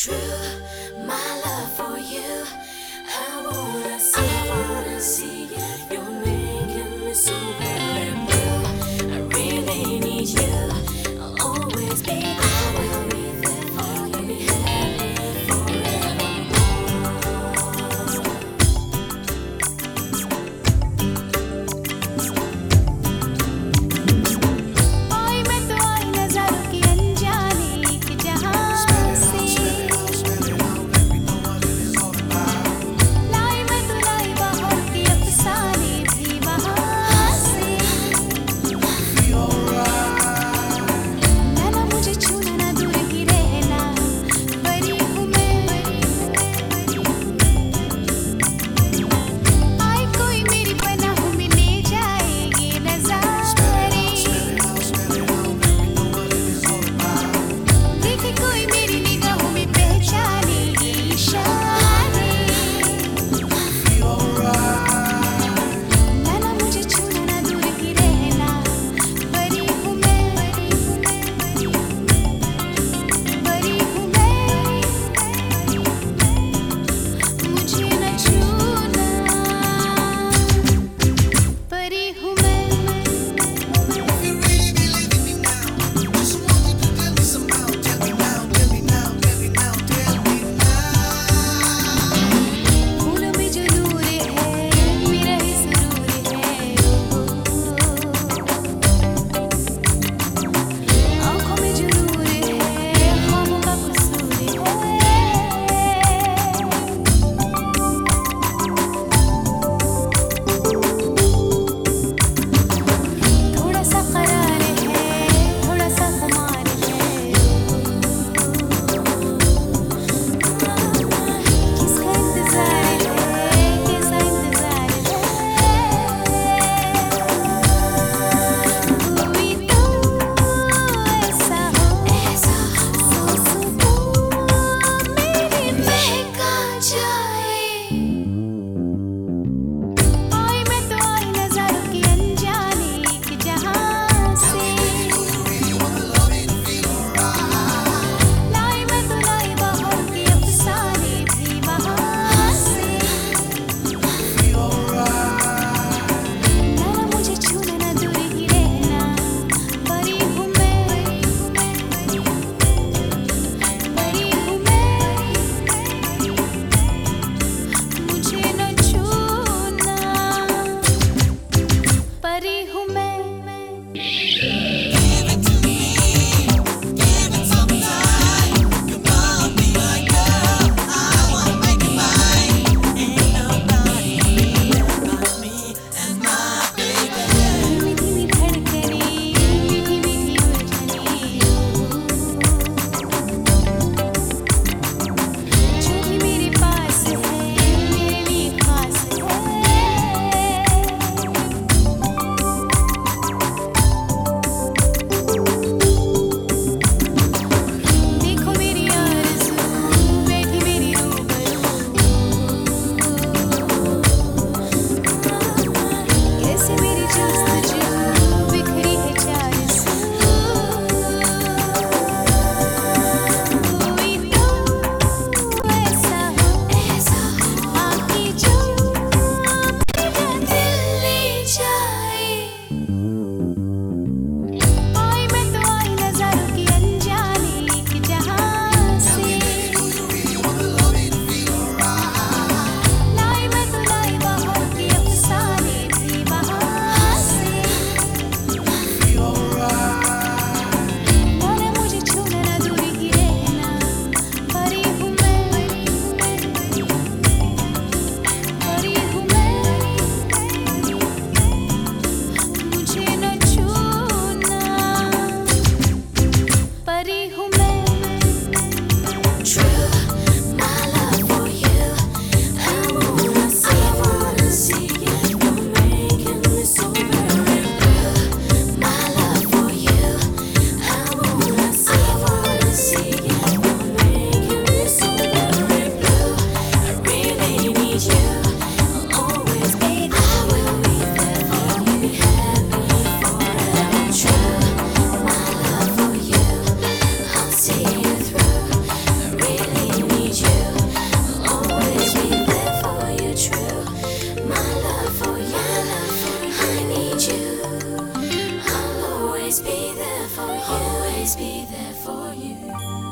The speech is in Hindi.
true, my love for you. I wanna see you. You're making me so very blue. I really need you. I'll always be there. I'll be there for you. Be happy forevermore. आई मैं तो आई नज़ारों की अनजाने एक जहां से लाई मैं तो लाई बाहों के अफसाने always be there for you. Always be there for you.